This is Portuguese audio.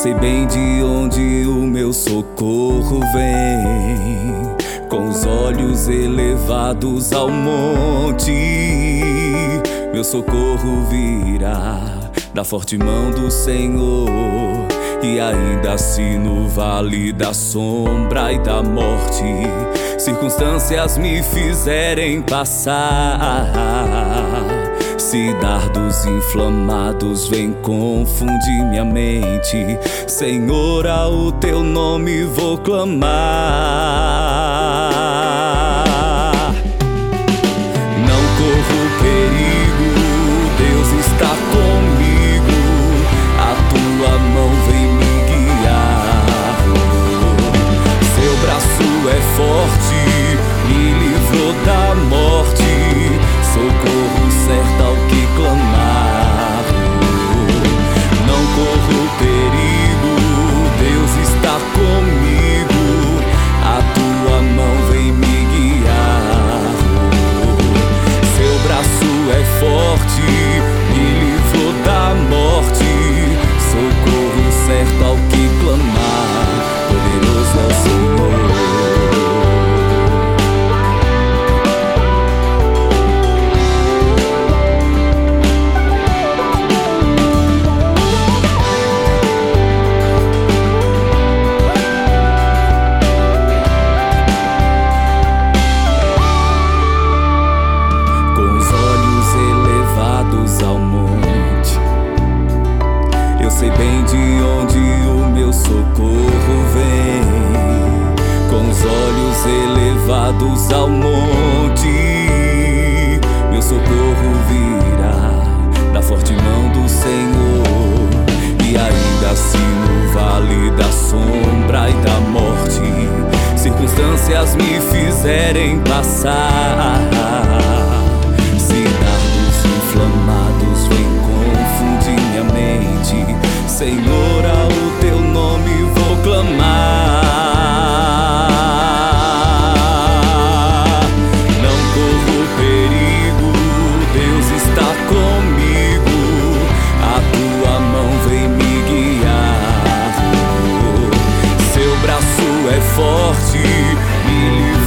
sei bem de onde o meu socorro vem, com os olhos elevados ao monte. Meu socorro virá da forte mão do Senhor. E ainda se no vale da sombra e da morte circunstâncias me fizerem passar, se dardos inflamados vêm confundir minha mente, Senhor, ao teu nome vou clamar. Não corro perigo, Deus está comigo, a tua mão vem me guiar. Seu braço é forte, me livrou da morte, socorro certo ao que clamar. Não corro perigo, Deus está comigo, a tua mão vem me guiar. Seu braço é forte, me livrou da morte, socorro certo ao que clamar. Poderoso é o Senhor. Sei bem de onde o meu socorro vem, com os olhos elevados ao monte. Meu socorro virá da forte mão do Senhor. E ainda assim no vale da sombra e da morte circunstâncias me fizerem passar, se dardos inflamados vêm confundir minha mente, Senhor, ao teu nome vou clamar. Não corro perigo, Deus está comigo, a tua mão vem me guiar. Seu braço é forte, me livra